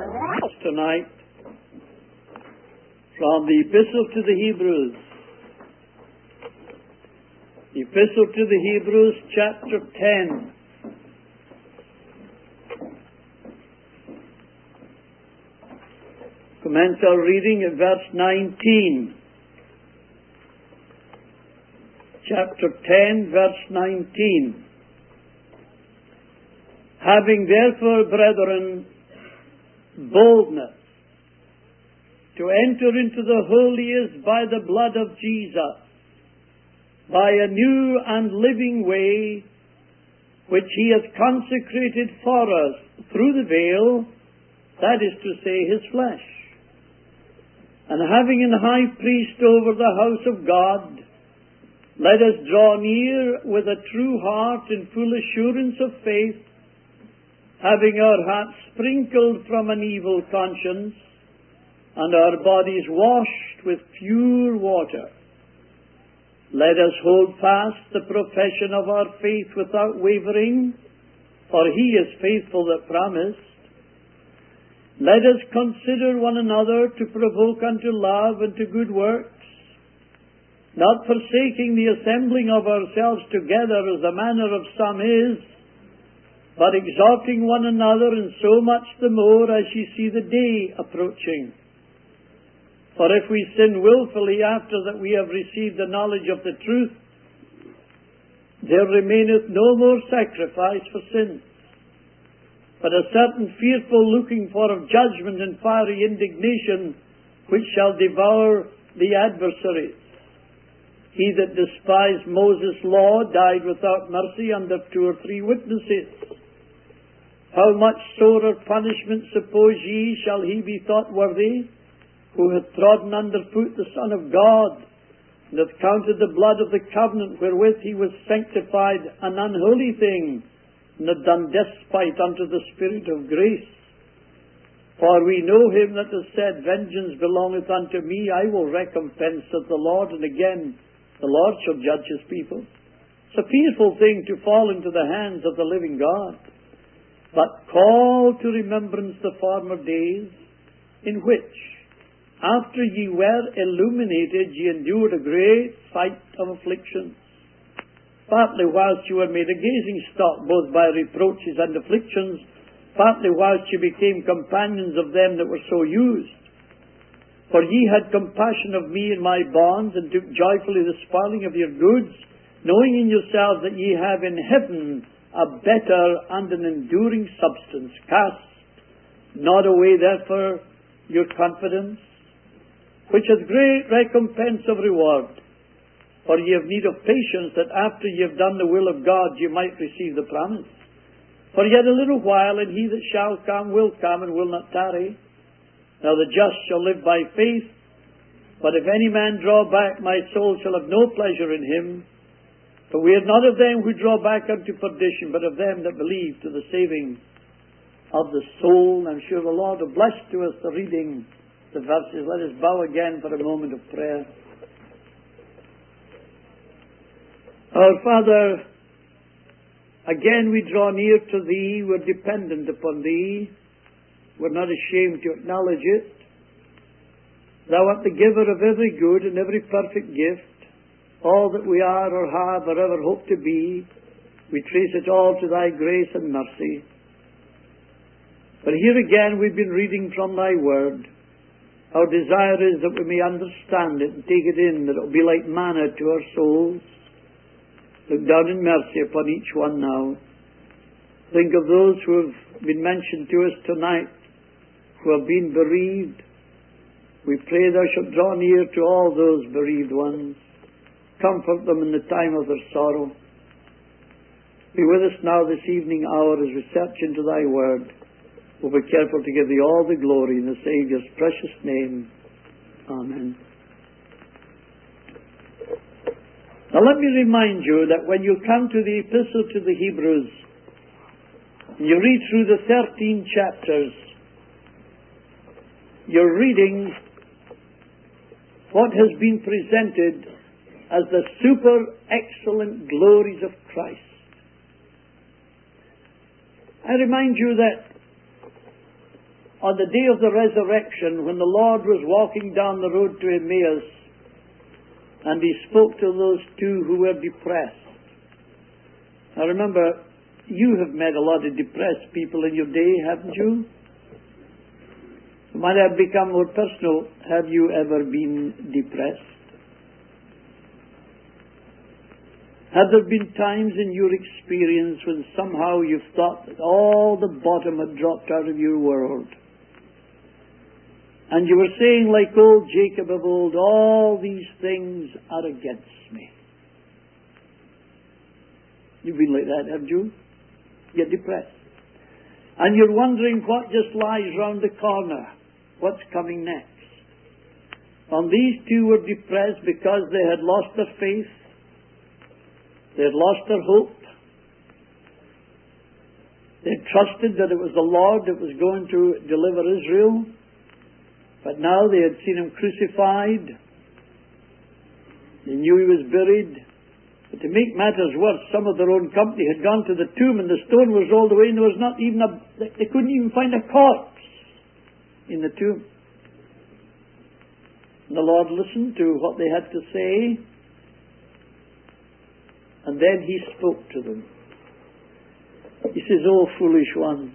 tonight from the Epistle to the Hebrews. Epistle to the Hebrews, chapter 10. Commence our reading at verse 19. Chapter 10, verse 19. Having therefore, brethren, boldness to enter into the holiest by the blood of Jesus, by a new and living way, which he has consecrated for us through the veil, that is to say, his flesh. And having an high priest over the house of God, let us draw near with a true heart in full assurance of faith, having our hearts sprinkled from an evil conscience, and our bodies washed with pure water. Let us hold fast the profession of our faith without wavering, for he is faithful that promised. Let us consider one another to provoke unto love and to good works, not forsaking the assembling of ourselves together as the manner of some is, but exhorting one another, and so much the more as ye see the day approaching. For if we sin wilfully after that we have received the knowledge of the truth, there remaineth no more sacrifice for sins, but a certain fearful looking for of judgment and fiery indignation, which shall devour the adversaries. He that despised Moses' law died without mercy under 2 or 3 witnesses. How much sorer punishment, suppose ye, shall he be thought worthy, who hath trodden under foot the Son of God, and hath counted the blood of the covenant wherewith he was sanctified an unholy thing, and hath done despite unto the Spirit of grace? For we know him that has said, Vengeance belongeth unto me, I will recompense, saith the Lord. And again, the Lord shall judge his people. It's a fearful thing to fall into the hands of the living God. But call to remembrance the former days, in which, after ye were illuminated, ye endured a great fight of afflictions, partly whilst ye were made a gazing stock, both by reproaches and afflictions, partly whilst ye became companions of them that were so used. For ye had compassion of me in my bonds, and took joyfully the spoiling of your goods, knowing in yourselves that ye have in heaven a better and an enduring substance. Cast not away therefore your confidence, which hath great recompense of reward. For ye have need of patience, that after ye have done the will of God, ye might receive the promise. For yet a little while, and he that shall come will come, and will not tarry. Now the just shall live by faith. But if any man draw back, my soul shall have no pleasure in him. For we are not of them who draw back unto perdition, but of them that believe to the saving of the soul. I'm sure the Lord will bless to us the reading the verses. Let us bow again for a moment of prayer. Our Father, again we draw near to Thee. We're dependent upon Thee. We're not ashamed to acknowledge it. Thou art the giver of every good and every perfect gift. All that we are or have or ever hope to be, we trace it all to Thy grace and mercy. But here again we've been reading from Thy Word. Our desire is that we may understand it and take it in, that it will be like manna to our souls. Look down in mercy upon each one now. Think of those who have been mentioned to us tonight, who have been bereaved. We pray Thou shalt draw near to all those bereaved ones. Comfort them in the time of their sorrow. Be with us now this evening hour as we search into Thy Word. We'll be careful to give Thee all the glory in the Saviour's precious name. Amen. Now let me remind you that when you come to the Epistle to the Hebrews, and you read through the 13 chapters, you're reading what has been presented as the super excellent glories of Christ. I remind you that on the day of the resurrection, when the Lord was walking down the road to Emmaus, and He spoke to those two who were depressed. Now remember, you have met a lot of depressed people in your day, haven't you? Might I become more personal? Have you ever been depressed? Have there been times in your experience when somehow you've thought that all the bottom had dropped out of your world? And you were saying, like old Jacob of old, all these things are against me. You've been like that, haven't you? You're depressed. And you're wondering what just lies round the corner. What's coming next? And these two were depressed because they had lost their faith. They had lost their hope. They trusted that it was the Lord that was going to deliver Israel. But now they had seen Him crucified. They knew He was buried. But to make matters worse, some of their own company had gone to the tomb and the stone was rolled away and there was not even they couldn't even find a corpse in the tomb. And the Lord listened to what they had to say. And then He spoke to them. He says, "O foolish ones,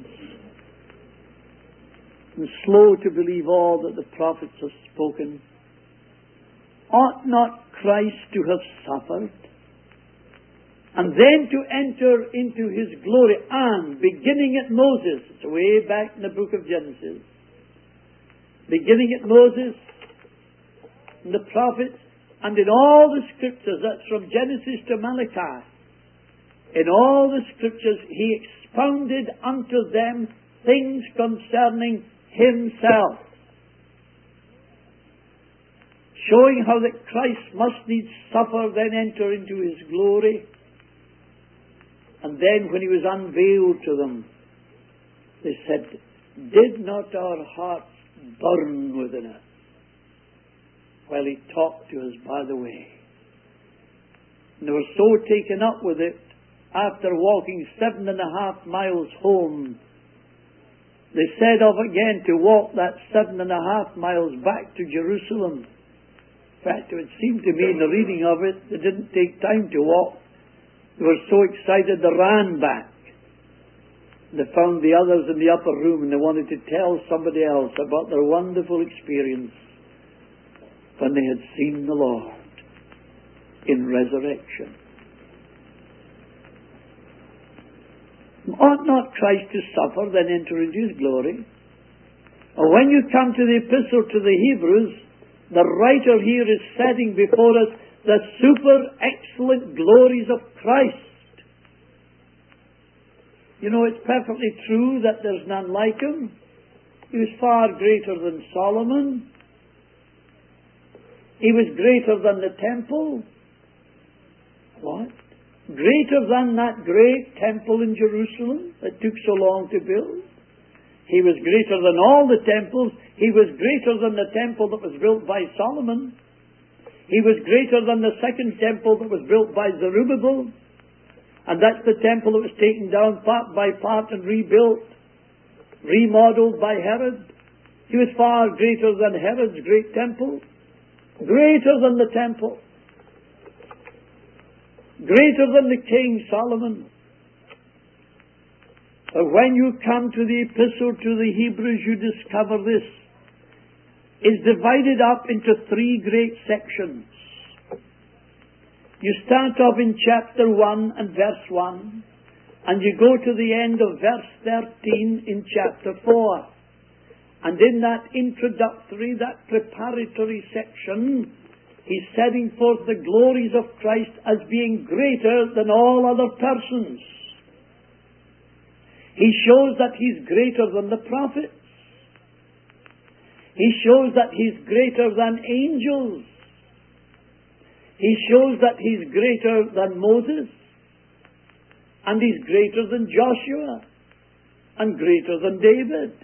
and slow to believe all that the prophets have spoken. Ought not Christ to have suffered, and then to enter into His glory?" And beginning at Moses, it's way back in the book of Genesis, beginning at Moses, and the prophets, and in all the scriptures, that's from Genesis to Malachi, in all the scriptures He expounded unto them things concerning Himself, showing how that Christ must needs suffer, then enter into His glory. And then when He was unveiled to them, they said, "Did not our hearts burn within us while He talked to us by the way?" And they were so taken up with it, after walking 7.5 miles home, they said of again to walk that 7.5 miles back to Jerusalem. In fact, it seemed to me in the reading of it, they didn't take time to walk. They were so excited they ran back. They found the others in the upper room and they wanted to tell somebody else about their wonderful experience when they had seen the Lord in resurrection. Ought not Christ to suffer, then enter into His glory? Or when you come to the epistle to the Hebrews, the writer here is setting before us the super excellent glories of Christ. You know, it's perfectly true that there's none like Him. He was far greater than Solomon. He was greater than the temple. What? Greater than that great temple in Jerusalem that took so long to build. He was greater than all the temples. He was greater than the temple that was built by Solomon. He was greater than the second temple that was built by Zerubbabel. And that's the temple that was taken down part by part and rebuilt, remodeled by Herod. He was far greater than Herod's great temple. Greater than the temple. Greater than the King Solomon. But when you come to the epistle to the Hebrews, you discover this is divided up into 3 great sections. You start off in chapter 1 and verse 1, and you go to the end of verse 13 in chapter 4. And in that introductory, that preparatory section, He's setting forth the glories of Christ as being greater than all other persons. He shows that He's greater than the prophets. He shows that He's greater than angels. He shows that He's greater than Moses. And He's greater than Joshua. And greater than David.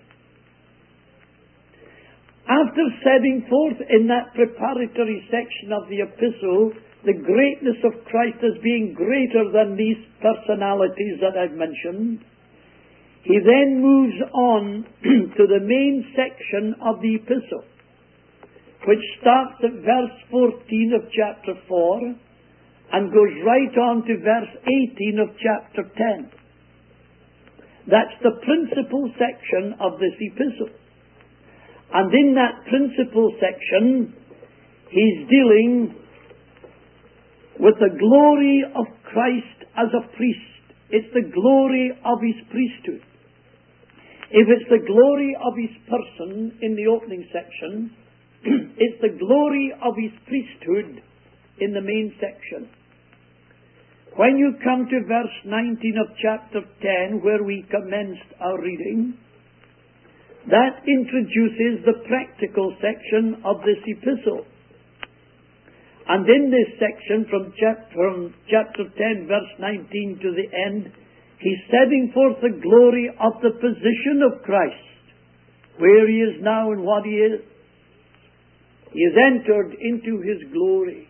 After setting forth in that preparatory section of the epistle the greatness of Christ as being greater than these personalities that I've mentioned, He then moves on to the main section of the epistle, which starts at verse 14 of chapter 4 and goes right on to verse 18 of chapter 10. That's the principal section of this epistle. And in that principal section, he's dealing with the glory of Christ as a priest. It's the glory of his priesthood. If it's the glory of his person in the opening section, it's the glory of his priesthood in the main section. When you come to verse 19 of chapter 10, where we commenced our reading, that introduces the practical section of this epistle. And in this section, from chapter 10, verse 19 to the end, he's setting forth the glory of the position of Christ, where he is now and what he is. He has entered into his glory.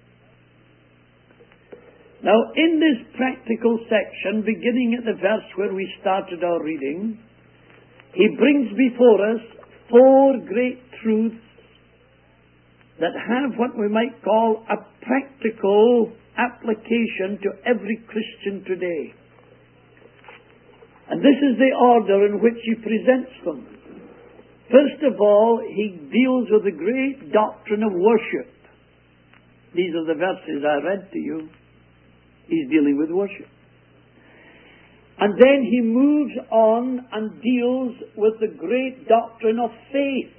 Now, in this practical section, beginning at the verse where we started our reading, he brings before us four great truths that have what we might call a practical application to every Christian today. And this is the order in which he presents them. First of all, he deals with the great doctrine of worship. These are the verses I read to you. He's dealing with worship. And then he moves on and deals with the great doctrine of faith.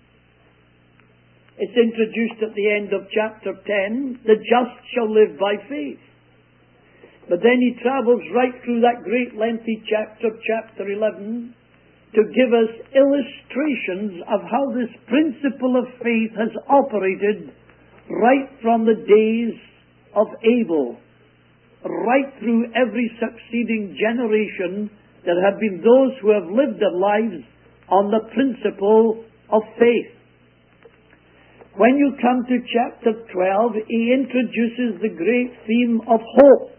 It's introduced at the end of chapter 10. The just shall live by faith. But then he travels right through that great lengthy chapter 11, to give us illustrations of how this principle of faith has operated right from the days of Abel, right through every succeeding generation. There have been those who have lived their lives on the principle of faith. When you come to chapter 12, he introduces the great theme of hope.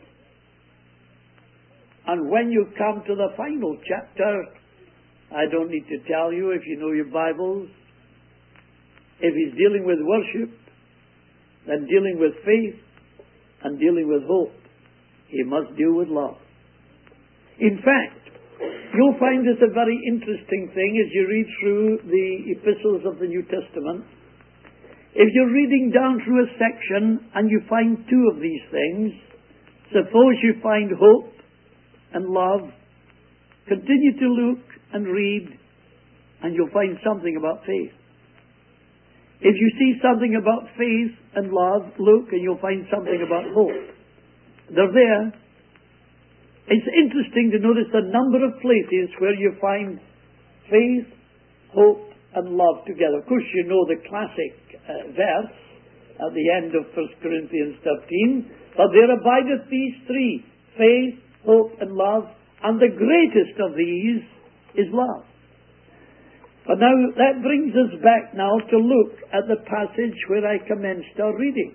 And when you come to the final chapter, I don't need to tell you if you know your Bibles, if he's dealing with worship, then dealing with faith, and dealing with hope, he must deal with love. In fact, you'll find this a very interesting thing as you read through the epistles of the New Testament. If you're reading down through a section and you find two of these things, suppose you find hope and love, continue to look and read, and you'll find something about faith. If you see something about faith and love, look and you'll find something about hope. They're there. It's interesting to notice the number of places where you find faith, hope, and love together. Of course, you know the classic verse at the end of 1 Corinthians 13, but there abideth these three, faith, hope, and love, and the greatest of these is love. But now that brings us back now to look at the passage where I commenced our reading.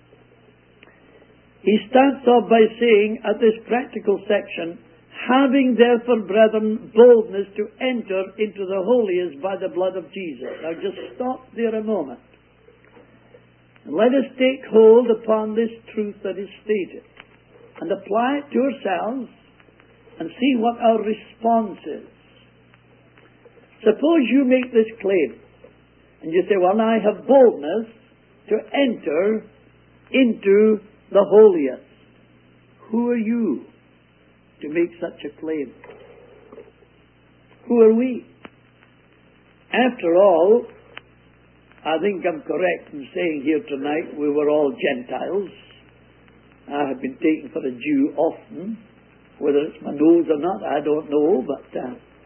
He starts off by saying at this practical section, having therefore, brethren, boldness to enter into the holiest by the blood of Jesus. Now just stop there a moment. And let us take hold upon this truth that is stated and apply it to ourselves and see what our response is. Suppose you make this claim and you say, well, I have boldness to enter into the holiest. Who are you to make such a claim? Who are we? After all, I think I'm correct in saying here tonight we were all Gentiles. I have been taken for a Jew often. Whether it's my nose or not, I don't know, but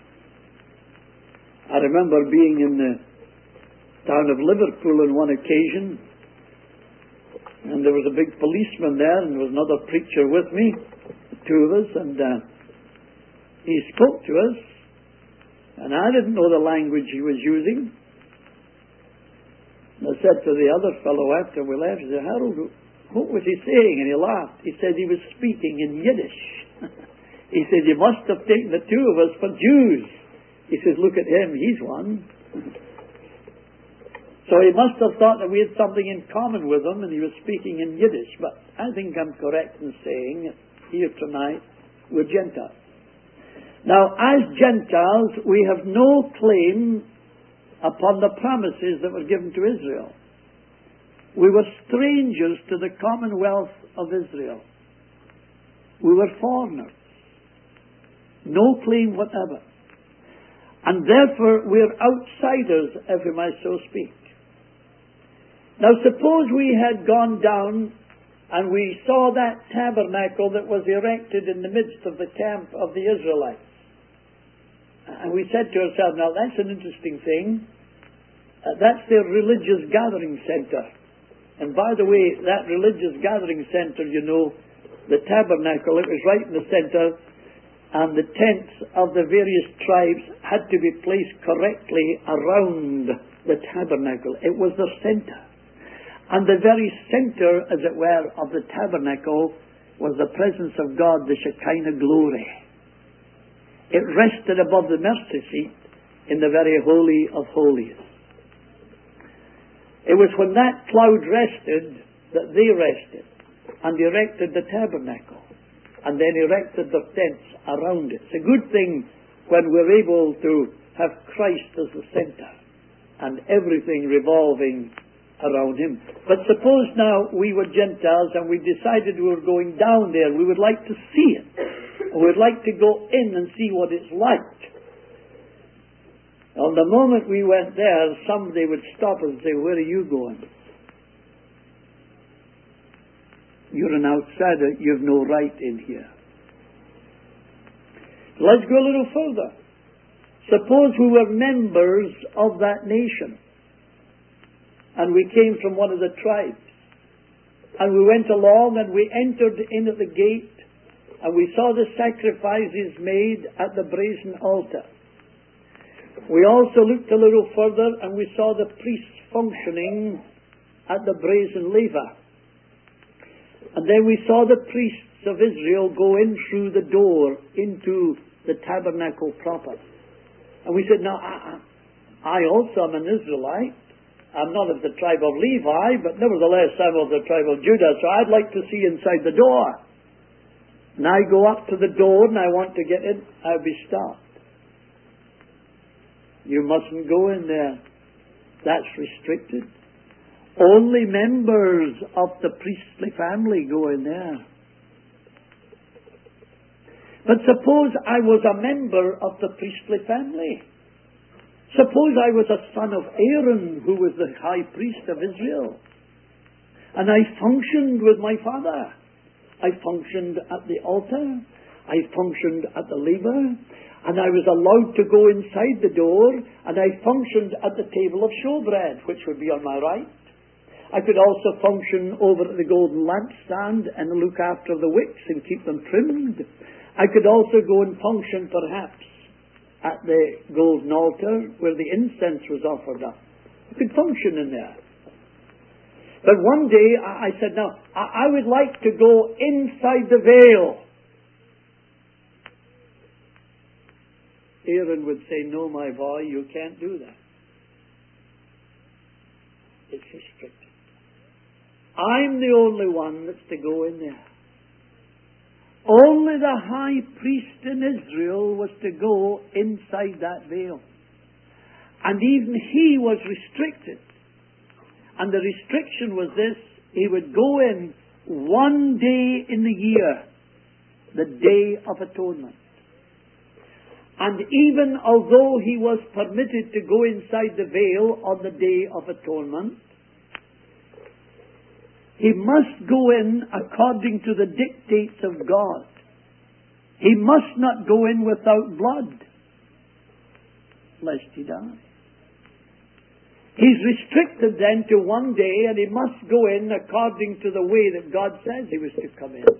I remember being in the town of Liverpool on one occasion, and there was a big policeman there, and there was another preacher with me, the two of us, and he spoke to us, and I didn't know the language he was using. And I said to the other fellow after we left, I said, Harold, what was he saying? And he laughed. He said he was speaking in Yiddish. He said, you must have taken the two of us for Jews. He says, look at him, he's one. So he must have thought that we had something in common with him, and he was speaking in Yiddish. But I think I'm correct in saying here tonight, we're Gentiles. Now, as Gentiles, we have no claim upon the promises that were given to Israel. We were strangers to the commonwealth of Israel. We were foreigners. No claim whatever. And therefore, we're outsiders, if we might so speak. Now, suppose we had gone down and we saw that tabernacle that was erected in the midst of the camp of the Israelites. And we said to ourselves, now that's an interesting thing. That's their religious gathering center. And by the way, that religious gathering center, you know, the tabernacle, it was right in the center, and the tents of the various tribes had to be placed correctly around the tabernacle. It was the center. And the very center, as it were, of the tabernacle was the presence of God, the Shekinah glory. It rested above the mercy seat in the very Holy of Holies. It was when that cloud rested that they rested and erected the tabernacle and then erected the tents around it. It's a good thing when we're able to have Christ as the center and everything revolving around him. But suppose now we were Gentiles and we decided we were going down there. We would like to see it. We'd like to go in and see what it's like. On the moment we went there, somebody would stop us and say, where are you going? You're an outsider. You've no right in here. Let's go a little further. Suppose we were members of that nation and we came from one of the tribes and we went along and we entered in at the gate and we saw the sacrifices made at the brazen altar. We also looked a little further and we saw the priests functioning at the brazen laver. And then we saw the priests of Israel go in through the door into the tabernacle proper. And we said, now, I also am an Israelite. I'm not of the tribe of Levi, but nevertheless I'm of the tribe of Judah, so I'd like to see inside the door. And I go up to the door and I want to get in, I'll be stopped. You mustn't go in there. That's restricted. Only members of the priestly family go in there. But suppose I was a member of the priestly family. Suppose I was a son of Aaron, who was the high priest of Israel. And I functioned with my father. I functioned at the altar. I functioned at the laver. And I was allowed to go inside the door. And I functioned at the table of showbread, which would be on my right. I could also function over at the golden lampstand and look after the wicks and keep them trimmed. I could also go and function perhaps at the golden altar where the incense was offered up. I could function in there. But one day I said, now, I would like to go inside the veil. Aaron would say, no, my boy, you can't do that. It's restricted. I'm the only one that's to go in there. Only the high priest in Israel was to go inside that veil. And even he was restricted. And the restriction was this: he would go in one day in the year, the Day of Atonement. And even although he was permitted to go inside the veil on the Day of Atonement, he must go in according to the dictates of God. He must not go in without blood, lest he die. He's restricted then to one day, and he must go in according to the way that God says he was to come in.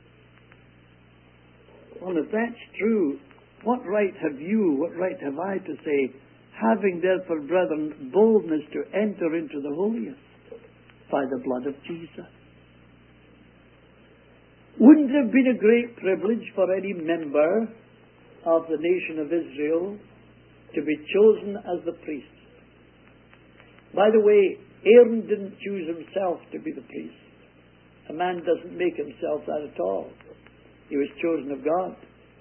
Well, if that's true, what right have you, what right have I to say, having therefore, brethren, boldness to enter into the holiest by the blood of Jesus? Wouldn't it have been a great privilege for any member of the nation of Israel to be chosen as the priest? By the way, Aaron didn't choose himself to be the priest. A man doesn't make himself that at all. He was chosen of God.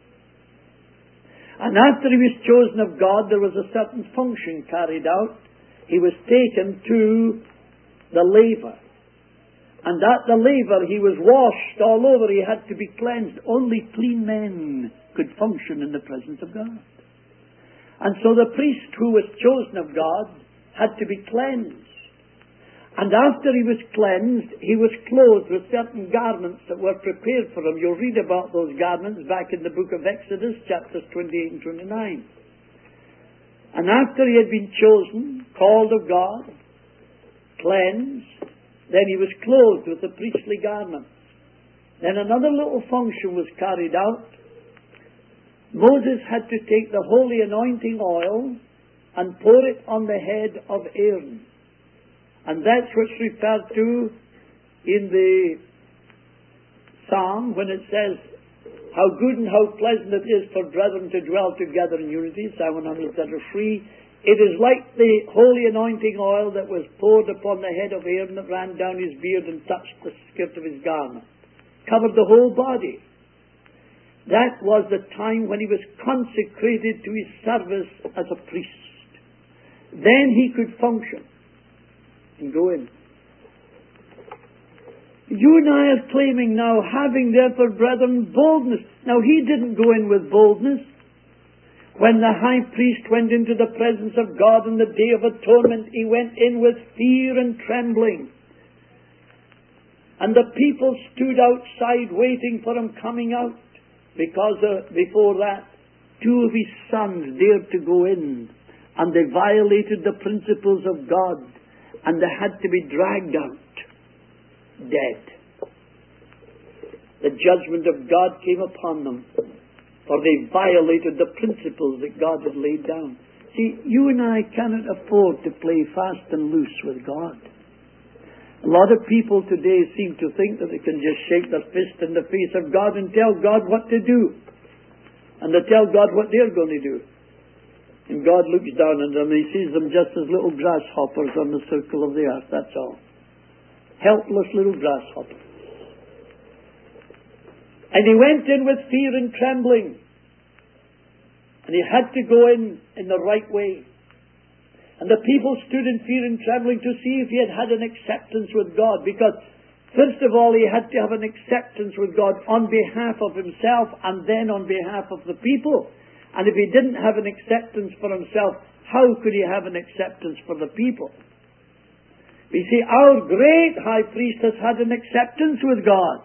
And after he was chosen of God, there was a certain function carried out. He was taken to the laver. And at the laver he was washed all over. He had to be cleansed. Only clean men could function in the presence of God. And so the priest who was chosen of God had to be cleansed. And after he was cleansed, he was clothed with certain garments that were prepared for him. You'll read about those garments back in the book of Exodus, chapters 28 and 29. And after he had been chosen, called of God, cleansed, then he was clothed with the priestly garments. Then another little function was carried out. Moses had to take the holy anointing oil and pour it on the head of Aaron. And that's what's referred to in the Psalm when it says, how good and how pleasant it is for brethren to dwell together in unity, Psalm 133. It is like the holy anointing oil that was poured upon the head of Aaron that ran down his beard and touched the skirt of his garment. Covered the whole body. That was the time when he was consecrated to his service as a priest. Then he could function and go in. You and I are claiming now, having therefore, brethren, boldness. Now he didn't go in with boldness. When the high priest went into the presence of God on the Day of Atonement, he went in with fear and trembling. And the people stood outside waiting for him coming out. Because before that, two of his sons dared to go in. And they violated the principles of God. And they had to be dragged out, dead. The judgment of God came upon them, for they violated the principles that God had laid down. See, you and I cannot afford to play fast and loose with God. A lot of people today seem to think that they can just shake their fist in the face of God and tell God what to do. And they tell God what they're going to do. And God looks down on them and he sees them just as little grasshoppers on the circle of the earth, that's all. Helpless little grasshoppers. And he went in with fear and trembling. And he had to go in the right way. And the people stood in fear and trembling to see if he had an acceptance with God. Because, first of all, he had to have an acceptance with God on behalf of himself and then on behalf of the people. And if he didn't have an acceptance for himself, how could he have an acceptance for the people? We see, our great high priest has had an acceptance with God.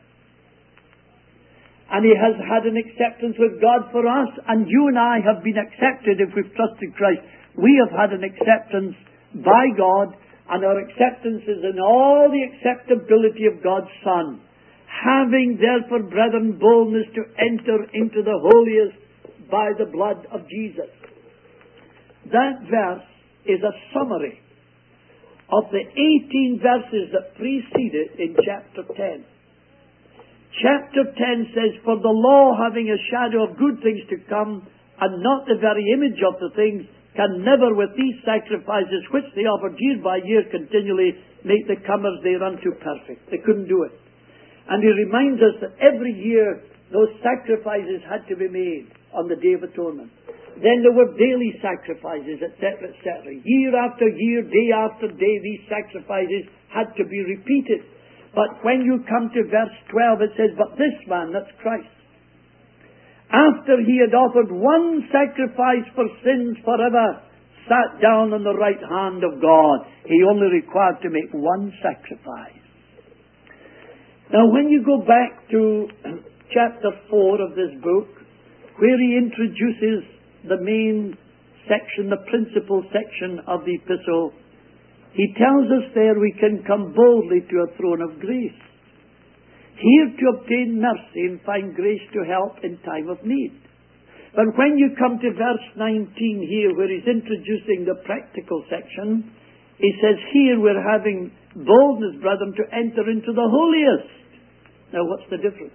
And he has had an acceptance with God for us. And you and I have been accepted if we've trusted Christ. We have had an acceptance by God. And our acceptance is in all the acceptability of God's Son. Having therefore, brethren, boldness to enter into the holiest by the blood of Jesus. That verse is a summary of the 18 verses that preceded in chapter 10. Chapter 10 says, for the law having a shadow of good things to come, and not the very image of the things, can never with these sacrifices which they offered year by year continually make the comers thereunto perfect. They couldn't do it. And he reminds us that every year those sacrifices had to be made on the Day of Atonement. Then there were daily sacrifices, etc., etc. Year after year, day after day, these sacrifices had to be repeated. But when you come to verse 12, it says, but this man, that's Christ, after he had offered one sacrifice for sins forever, sat down on the right hand of God. He only required to make one sacrifice. Now when you go back to chapter 4 of this book, where he introduces the main section, the principal section of the epistle, he tells us there we can come boldly to a throne of grace. Here to obtain mercy and find grace to help in time of need. But when you come to verse 19 here, where he's introducing the practical section, he says, here we're having boldness, brethren, to enter into the holiest Now what's the difference?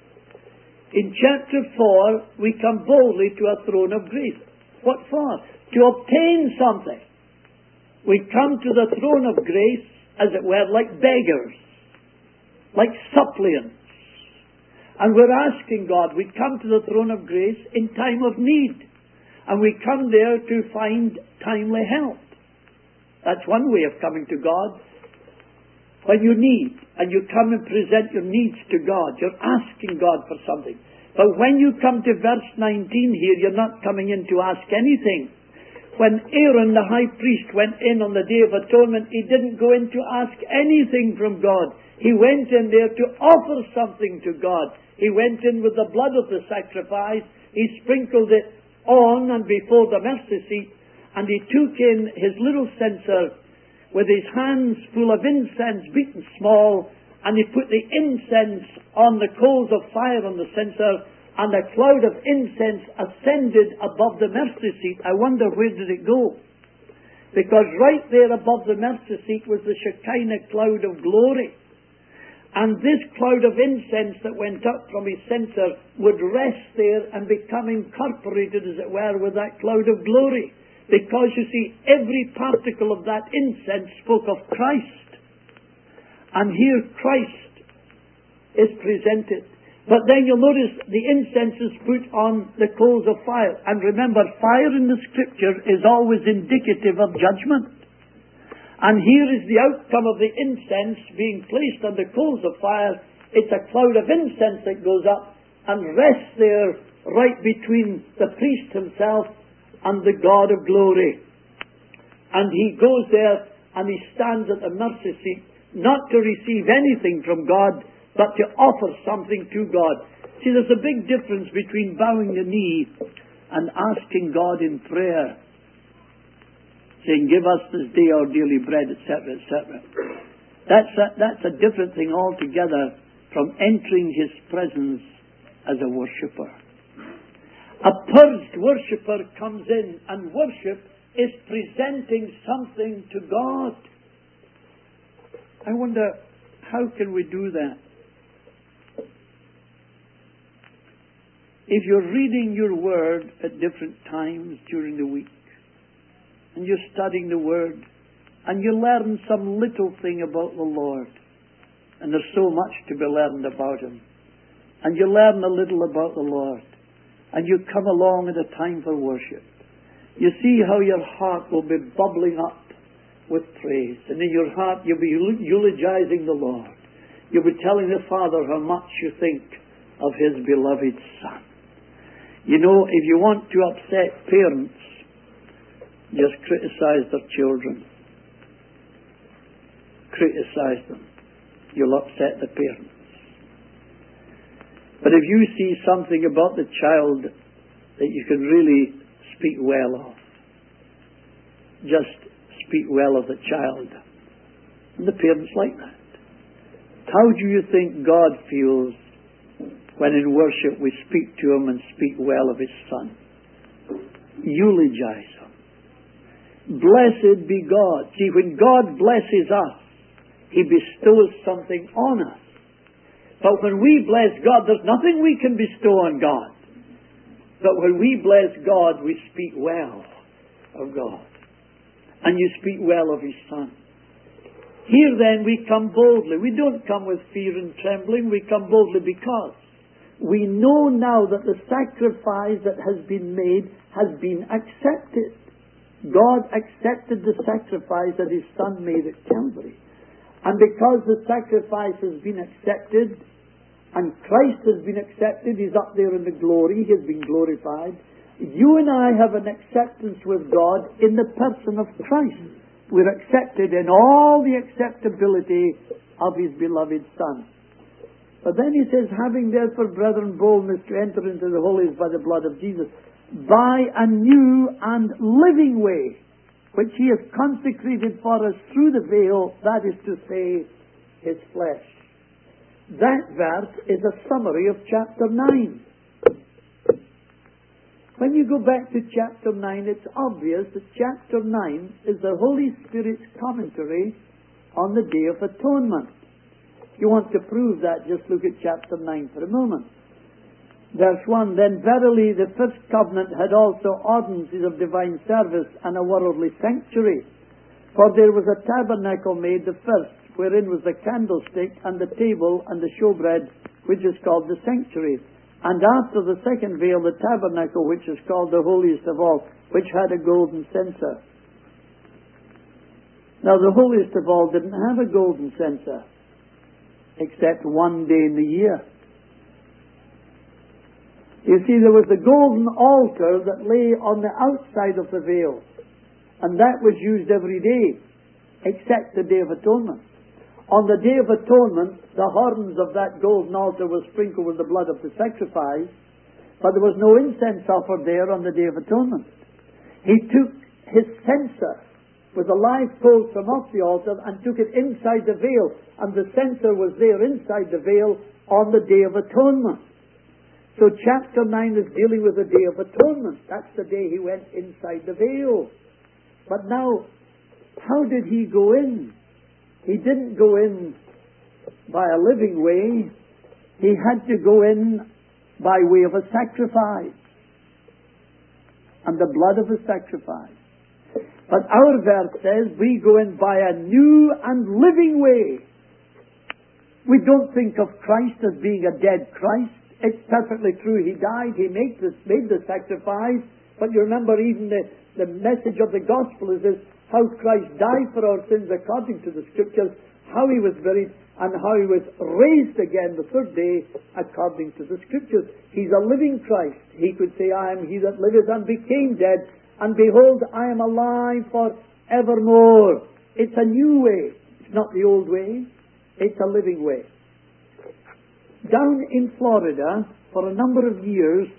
In chapter 4, we come boldly to a throne of grace. What for? To obtain something. We come to the throne of grace, as it were, like beggars, like suppliants. And we're asking God. We come to the throne of grace in time of need. And we come there to find timely help. That's one way of coming to God. When you need, and you come and present your needs to God, you're asking God for something. But when you come to verse 19 here, you're not coming in to ask anything. When Aaron, the high priest, went in on the Day of Atonement, he didn't go in to ask anything from God. He went in there to offer something to God. He went in with the blood of the sacrifice. He sprinkled it on and before the mercy seat, and he took in his little censer with his hands full of incense beaten small, and he put the incense on the coals of fire on the censer, and a cloud of incense ascended above the mercy seat. I wonder, where did it go? Because right there above the mercy seat was the Shekinah cloud of glory. And this cloud of incense that went up from his censer would rest there and become incorporated, as it were, with that cloud of glory. Because, you see, every particle of that incense spoke of Christ. And here Christ is presented. But then you'll notice the incense is put on the coals of fire. And remember, fire in the Scripture is always indicative of judgment. And here is the outcome of the incense being placed on the coals of fire. It's a cloud of incense that goes up and rests there right between the priest himself and the God of glory. And he goes there and he stands at the mercy seat, not to receive anything from God, but to offer something to God. See, there's a big difference between bowing the knee and asking God in prayer, saying, give us this day our daily bread, etc., etc. That's a different thing altogether from entering his presence as a worshipper. A purged worshipper comes in, and worship is presenting something to God. I wonder, how can we do that? If you're reading your Word at different times during the week, and you're studying the Word, and you learn some little thing about the Lord, and there's so much to be learned about Him, and you learn a little about the Lord, and you come along at a time for worship, you see how your heart will be bubbling up with praise, and in your heart you'll be eulogizing the Lord. You'll be telling the Father how much you think of His beloved Son. You know, if you want to upset parents, just criticize their children. Criticize them. You'll upset the parents. But if you see something about the child that you can really speak well of, just speak well of the child. And the parents like that. How do you think God feels when in worship we speak to Him and speak well of His Son? Eulogize Him. Blessed be God. See, when God blesses us, He bestows something on us. But when we bless God, there's nothing we can bestow on God. But when we bless God, we speak well of God. And you speak well of His Son. Here then we come boldly. We don't come with fear and trembling. We come boldly because we know now that the sacrifice that has been made has been accepted. God accepted the sacrifice that His Son made at Calvary. And because the sacrifice has been accepted, and Christ has been accepted, He's up there in the glory, He has been glorified. You and I have an acceptance with God in the person of Christ. We're accepted in all the acceptability of His beloved Son. But then He says, having therefore, brethren, boldness to enter into the holies by the blood of Jesus, by a new and living way, which He has consecrated for us through the veil, that is to say, His flesh. That verse is a summary of chapter 9. When you go back to chapter 9, it's obvious that chapter 9 is the Holy Spirit's commentary on the Day of Atonement. If you want to prove that, just look at chapter 9 for a moment. Verse 1, then verily the first covenant had also ordinances of divine service and a worldly sanctuary. For there was a tabernacle made the first, wherein was the candlestick and the table and the showbread, which is called the sanctuary. And after the second veil, the tabernacle, which is called the holiest of all, which had a golden censer. Now the holiest of all didn't have a golden censer, except one day in the year. You see, there was the golden altar that lay on the outside of the veil, and that was used every day, except the Day of Atonement. On the Day of Atonement, the horns of that golden altar were sprinkled with the blood of the sacrifice, but there was no incense offered there on the Day of Atonement. He took his censer with a live coal from off the altar and took it inside the veil, and the censer was there inside the veil on the Day of Atonement. So chapter 9 is dealing with the Day of Atonement. That's the day he went inside the veil. But now, how did he go in? He didn't go in by a living way. He had to go in by way of a sacrifice, and the blood of a sacrifice. But our verse says we go in by a new and living way. We don't think of Christ as being a dead Christ. It's perfectly true. He died. He made the sacrifice. But you remember even the message of the gospel is this, how Christ died for our sins according to the Scriptures, how He was buried, and how He was raised again the third day according to the Scriptures. He's a living Christ. He could say, I am He that liveth and became dead, and behold, I am alive for evermore. It's a new way. It's not the old way. It's a living way. Down in Florida, for a number of years,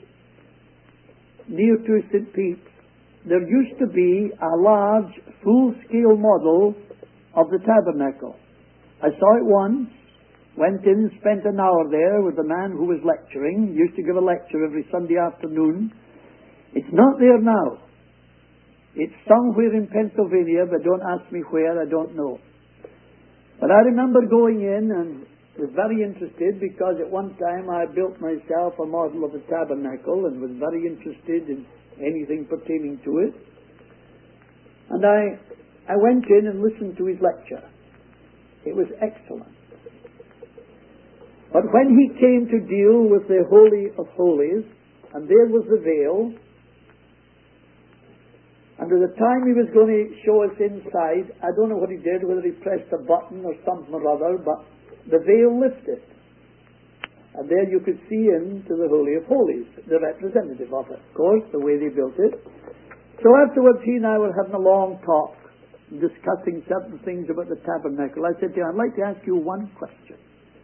near to St. Pete's, there used to be a large, full-scale model of the tabernacle. I saw it once, went in and spent an hour there with the man who was lecturing. He used to give a lecture every Sunday afternoon. It's not there now. It's somewhere in Pennsylvania, but don't ask me where, I don't know. But I remember going in and was very interested, because at one time I built myself a model of a tabernacle and was very interested in anything pertaining to it. And I went in and listened to his lecture. It was excellent. But when he came to deal with the Holy of Holies, and there was the veil, and at the time he was going to show us inside, I don't know what he did, whether he pressed a button or something or other, but the veil lifted. And there you could see into the Holy of Holies, the representative of it, of course, the way they built it. So afterwards he and I were having a long talk, discussing certain things about the tabernacle. I said to him, I'd like to ask you one question.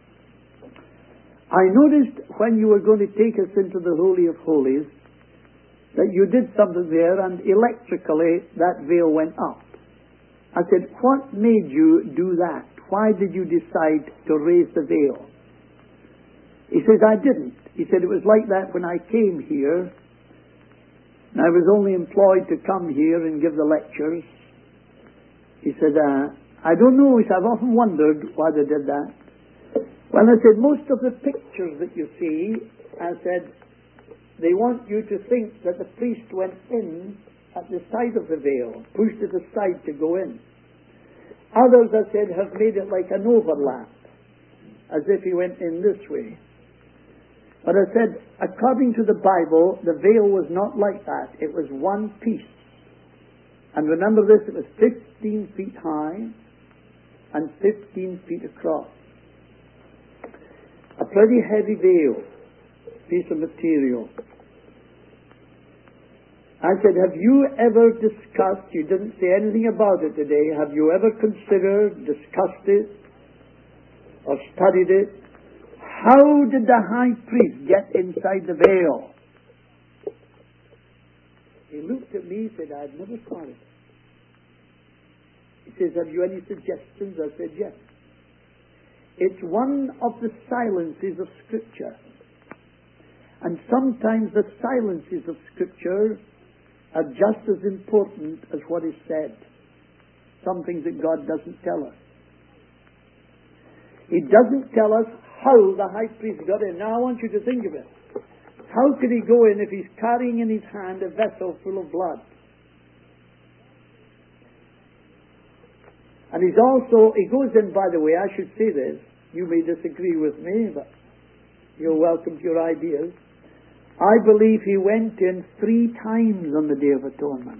I noticed when you were going to take us into the Holy of Holies that you did something there, and electrically that veil went up. I said, what made you do that? Why did you decide to raise the veil? He says, I didn't. He said, it was like that when I came here. And I was only employed to come here and give the lectures. He said, I don't know. He said, I've often wondered why they did that. Well, I said, most of the pictures that you see, I said, they want you to think that the priest went in at the side of the veil, pushed it aside to go in. Others, I said, have made it like an overlap, as if he went in this way. But I said, according to the Bible, the veil was not like that. It was one piece. And remember this, it was 15 feet high and 15 feet across. A pretty heavy veil, piece of material. I said, have you ever discussed, you didn't say anything about it today, have you ever considered, discussed it, or studied it? How did the high priest get inside the veil? He looked at me and said, I'd never thought it. He says, have you any suggestions? I said, yes. It's one of the silences of Scripture. And sometimes the silences of Scripture are just as important as what is said. Some things that God doesn't tell us. He doesn't tell us how the high priest got in. Now I want you to think of it. How could he go in if he's carrying in his hand a vessel full of blood? And he goes in, by the way, I should say this, you may disagree with me, but you're welcome to your ideas. I believe he went in 3 times on the Day of Atonement.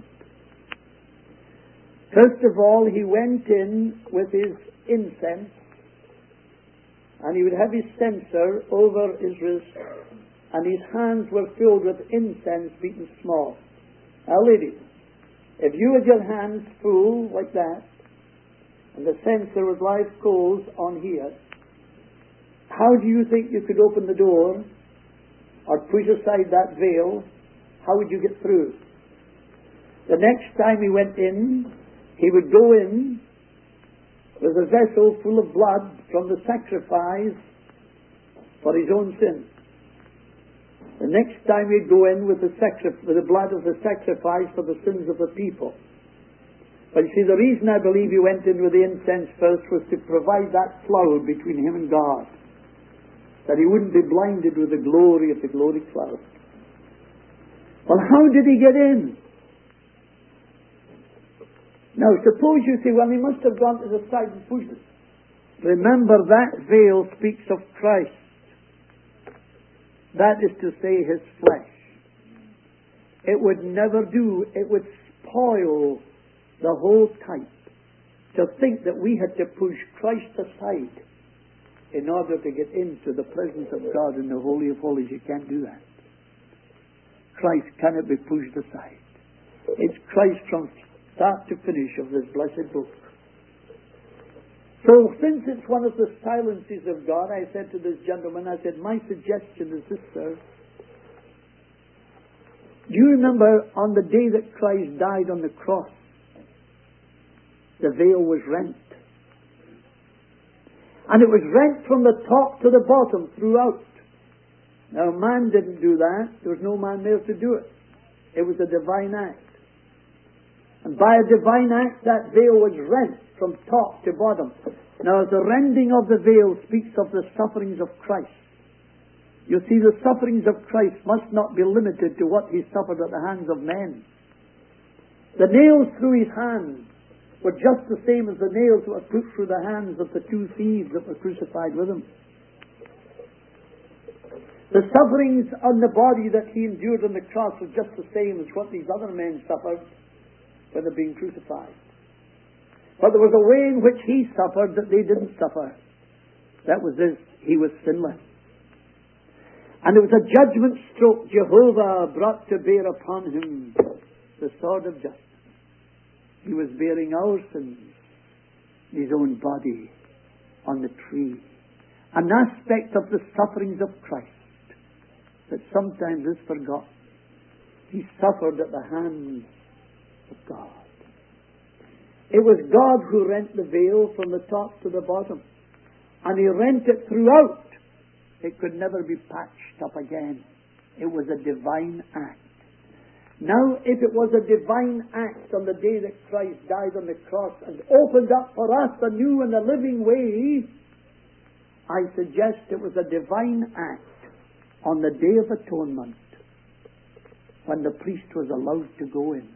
First of all, he went in with his incense, and he would have his censer over his wrist, and his hands were filled with incense beaten small. Now ladies, if you had your hands full like that, and the censer with live coals on here, how do you think you could open the door or push aside that veil? How would you get through? The next time he went in, he would go in with a vessel full of blood from the sacrifice for his own sin. The next time he'd go in with the blood of the sacrifice for the sins of the people. But you see, the reason I believe he went in with the incense first was to provide that cloud between him and God, that he wouldn't be blinded with the glory of the glory cloud. Well, how did he get in? Now, suppose you say, well, he must have gone to the side and pushed it. Remember, that veil speaks of Christ. That is to say, his flesh. It would never do. It would spoil the whole type to think that we had to push Christ aside in order to get into the presence of God in the Holy of Holies. You can't do that. Christ cannot be pushed aside. It's Christ from start to finish of this blessed book. So since it's one of the silences of God, I said to this gentleman, I said, my suggestion is this, sir. Do you remember on the day that Christ died on the cross, the veil was rent? And it was rent from the top to the bottom throughout. Now man didn't do that. There was no man there to do it. It was a divine act. And by a divine act, that veil was rent from top to bottom. Now, the rending of the veil speaks of the sufferings of Christ. You see, the sufferings of Christ must not be limited to what he suffered at the hands of men. The nails through his hands were just the same as the nails that were put through the hands of the 2 thieves that were crucified with him. The sufferings on the body that he endured on the cross were just the same as what these other men suffered when they're being crucified. But there was a way in which he suffered that they didn't suffer. That was this: he was sinless. And it was a judgment stroke Jehovah brought to bear upon him, the sword of justice. He was bearing our sins in his own body on the tree. An aspect of the sufferings of Christ that sometimes is forgotten. He suffered at the hands of God. It was God who rent the veil from the top to the bottom. And he rent it throughout. It could never be patched up again. It was a divine act. Now, if it was a divine act on the day that Christ died on the cross and opened up for us a new and a living way, I suggest it was a divine act on the Day of Atonement when the priest was allowed to go in.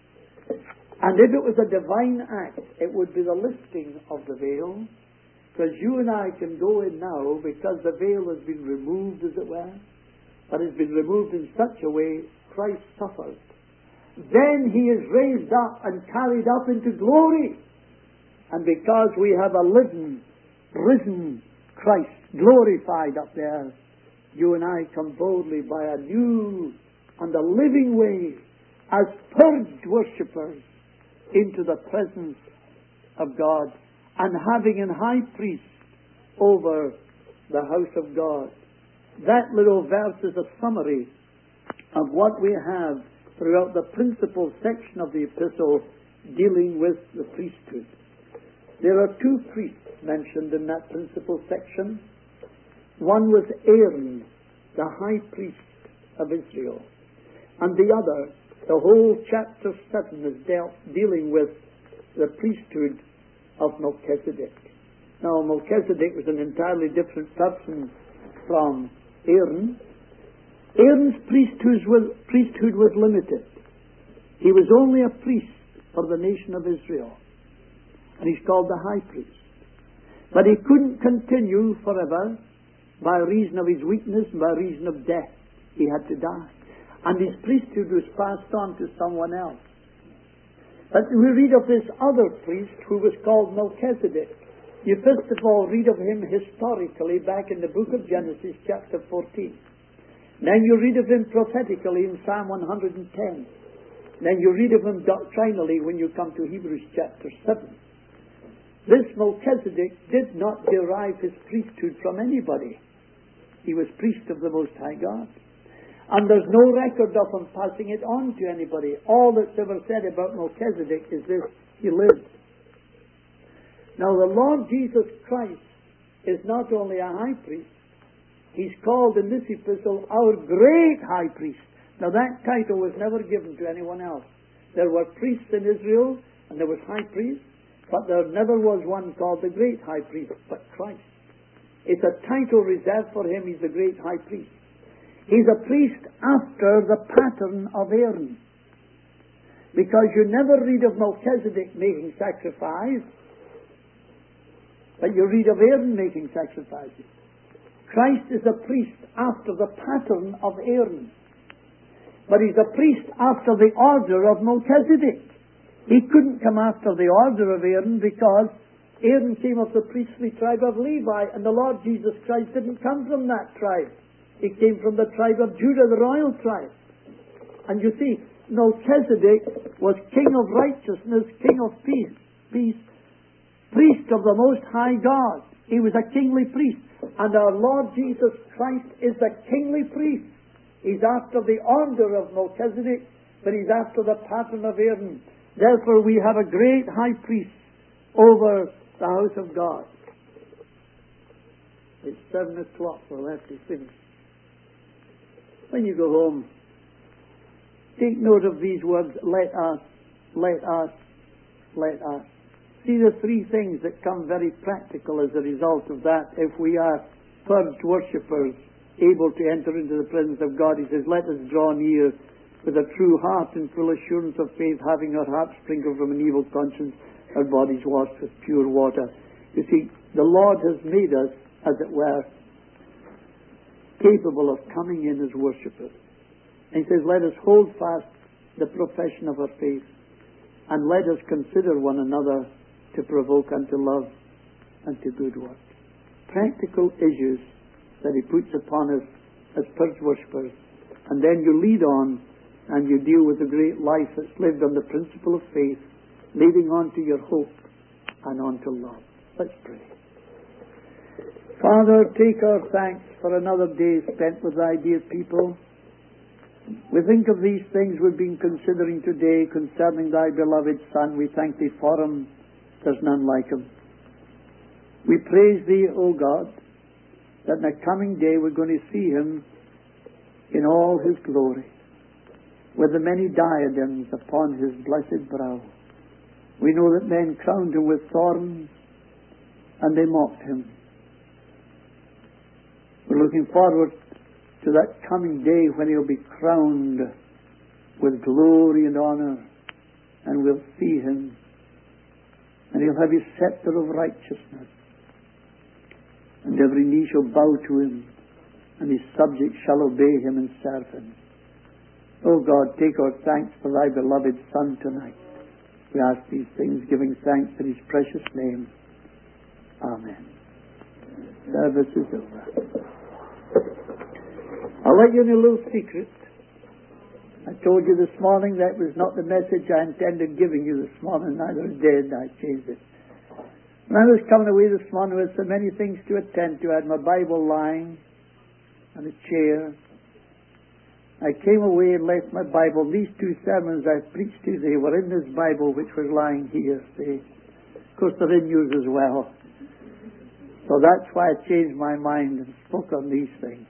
And if it was a divine act, it would be the lifting of the veil, because you and I can go in now because the veil has been removed, as it were, but it's been removed in such a way Christ suffered. Then he is raised up and carried up into glory. And because we have a risen Christ glorified up there, you and I come boldly by a new and a living way as purged worshippers into the presence of God, and having an high priest over the house of God. That little verse is a summary of what we have throughout the principal section of the epistle dealing with the priesthood. There are 2 priests mentioned in that principal section. One was Aaron, the high priest of Israel, and the other, the whole chapter 7 is dealing with the priesthood of Melchizedek. Now, Melchizedek was an entirely different person from Aaron. Aaron's priesthood was limited. He was only a priest for the nation of Israel, and he's called the high priest. But he couldn't continue forever by reason of his weakness, by reason of death. He had to die. And his priesthood was passed on to someone else. But we read of this other priest who was called Melchizedek. You first of all read of him historically back in the book of Genesis chapter 14. Then you read of him prophetically in Psalm 110. Then you read of him doctrinally when you come to Hebrews chapter 7. This Melchizedek did not derive his priesthood from anybody. He was priest of the Most High God. And there's no record of him passing it on to anybody. All that's ever said about Melchizedek is this: he lived. Now the Lord Jesus Christ is not only a high priest, he's called in this epistle our great high priest. Now that title was never given to anyone else. There were priests in Israel, and there was high priests, but there never was one called the great high priest, but Christ. It's a title reserved for him. He's the great high priest. He's a priest after the pattern of Aaron. Because you never read of Melchizedek making sacrifice, but you read of Aaron making sacrifices. Christ is a priest after the pattern of Aaron. But he's a priest after the order of Melchizedek. He couldn't come after the order of Aaron because Aaron came of the priestly tribe of Levi, and the Lord Jesus Christ didn't come from that tribe. He came from the tribe of Judah, the royal tribe. And you see, Melchizedek was king of righteousness, king of peace, priest of the Most High God. He was a kingly priest. And our Lord Jesus Christ is the kingly priest. He's after the order of Melchizedek, but he's after the pattern of Aaron. Therefore we have a great high priest over the house of God. It's 7 o'clock. We'll have to finish. When you go home, take note of these words: let us, let us, let us. See the three things that come very practical as a result of that. If we are purged worshippers, able to enter into the presence of God, he says, let us draw near with a true heart and full assurance of faith, having our hearts sprinkled from an evil conscience, our bodies washed with pure water. You see, the Lord has made us, as it were, capable of coming in as worshippers. And he says, let us hold fast the profession of our faith, and let us consider one another to provoke unto love and to good works. Practical issues that he puts upon us as purged worshippers. And then you lead on and you deal with the great life that's lived on the principle of faith, leading on to your hope and on to love. Let's pray. Father, take our thanks for another day spent with thy dear people. We think of these things we've been considering today concerning thy beloved Son. We thank thee for him. There's none like him. We praise thee, O God, that in the coming day we're going to see him in all his glory, with the many diadems upon his blessed brow. We know that men crowned him with thorns, and they mocked him. We're looking forward to that coming day when he'll be crowned with glory and honor, and we'll see him, and he'll have his scepter of righteousness, and every knee shall bow to him, and his subjects shall obey him and serve him. O God, take our thanks for thy beloved Son tonight. We ask these things, giving thanks in his precious name. Amen. Service is over. I'll let you in a little secret. I told you this morning that was not the message I intended giving you this morning. Neither did I changed it. When I was coming away this morning with so many things to attend to, I had my Bible lying on a chair. I came away and left my Bible. These two sermons I preached today were in this Bible which was lying here. See? Of course, they're in yours as well. So that's why I changed my mind and spoke on these things.